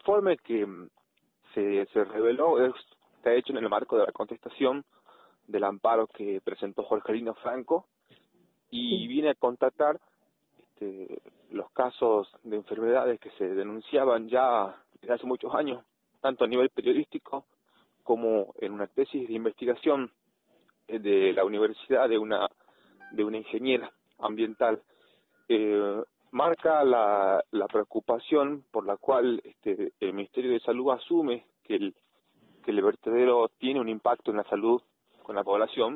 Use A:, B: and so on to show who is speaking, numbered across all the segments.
A: informe que se reveló está hecho en el marco de la contestación del amparo que presentó Jorgelino Franco y viene a constatar los casos de enfermedades que se denunciaban ya desde hace muchos años, tanto a nivel periodístico como en una tesis de investigación de la universidad de una ingeniera ambiental. Marca la preocupación por la cual el Ministerio de Salud asume que el vertedero tiene un impacto en la salud con la población.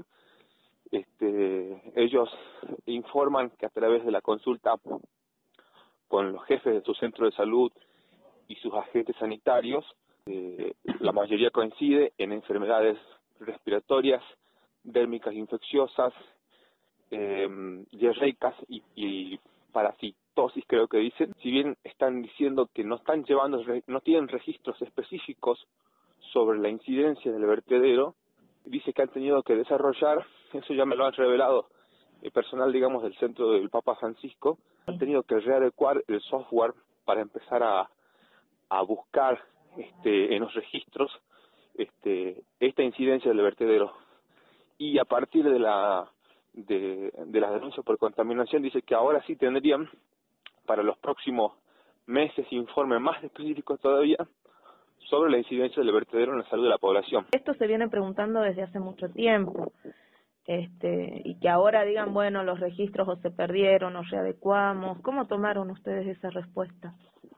A: Ellos informan que a través de la consulta con los jefes de su centro de salud y sus agentes sanitarios, la mayoría coincide en enfermedades respiratorias, dérmicas infecciosas, diarreicas y parasitosis, creo que dicen. Si bien están diciendo que no tienen registros específicos sobre la incidencia del vertedero, dice que han tenido que desarrollar, eso ya me lo han revelado el personal, digamos, del centro del Papa Francisco, han tenido que readecuar el software para empezar a buscar en los registros esta incidencia del vertedero. Y a partir de las denuncias por contaminación, dice que ahora sí tendrían para los próximos meses informes más específicos todavía sobre la incidencia del vertedero en la salud de la población.
B: Esto se viene preguntando desde hace mucho tiempo, y que ahora digan, bueno, los registros o se perdieron o readecuamos. ¿Cómo tomaron ustedes esa respuesta?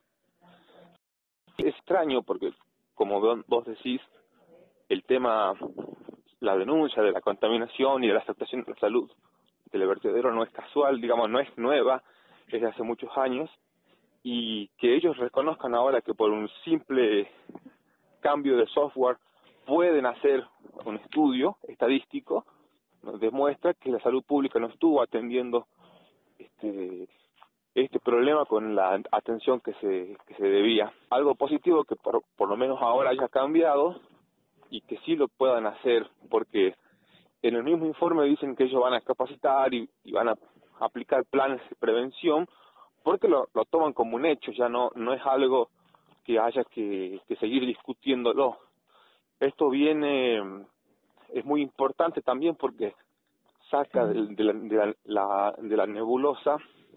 A: Es extraño porque, como vos decís, el tema, la denuncia de la contaminación y de la afectación de la salud del vertedero no es casual, digamos, no es nueva, es de hace muchos años, y que ellos reconozcan ahora que por un simple cambio de software pueden hacer un estudio estadístico, nos demuestra que la salud pública no estuvo atendiendo este problema con la atención que se debía. Algo positivo que por lo menos ahora haya cambiado y que sí lo puedan hacer, porque en el mismo informe dicen que ellos van a capacitar y van a aplicar planes de prevención, porque lo toman como un hecho, ya no es algo que haya que seguir discutiéndolo. Esto es muy importante también porque saca de la nebulosa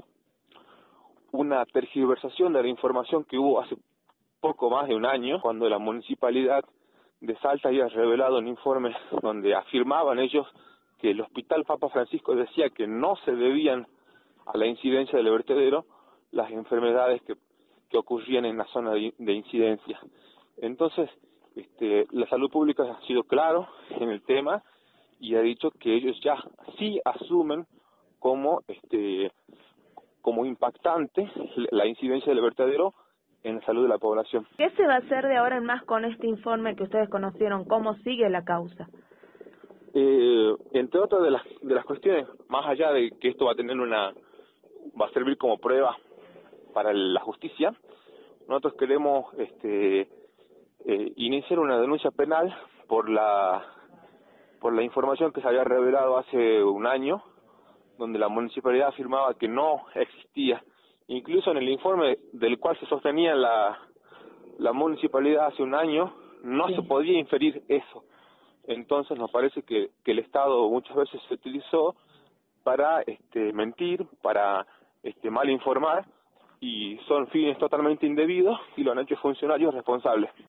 A: una tergiversación de la información que hubo hace poco más de un año, cuando la municipalidad de Salta había revelado un informe donde afirmaban ellos que el Hospital Papa Francisco decía que no se debían a la incidencia del vertedero las enfermedades que ocurrían en la zona de incidencia. Entonces, la salud pública ha sido claro en el tema y ha dicho que ellos ya sí asumen como impactante la incidencia del vertedero en la salud de la población.
B: ¿Qué se va a hacer de ahora en más con este informe que ustedes conocieron? ¿Cómo sigue la causa?
A: Entre otras de las cuestiones, más allá de que esto va a servir como prueba para la justicia, nosotros queremos iniciar una denuncia penal por la información que se había revelado hace un año, donde la municipalidad afirmaba que no existía. Incluso en el informe del cual se sostenía la municipalidad hace un año, no se podía inferir eso. Entonces nos parece que el Estado muchas veces se utilizó para mentir, para mal informar, y son fines totalmente indebidos y lo han hecho funcionarios responsables.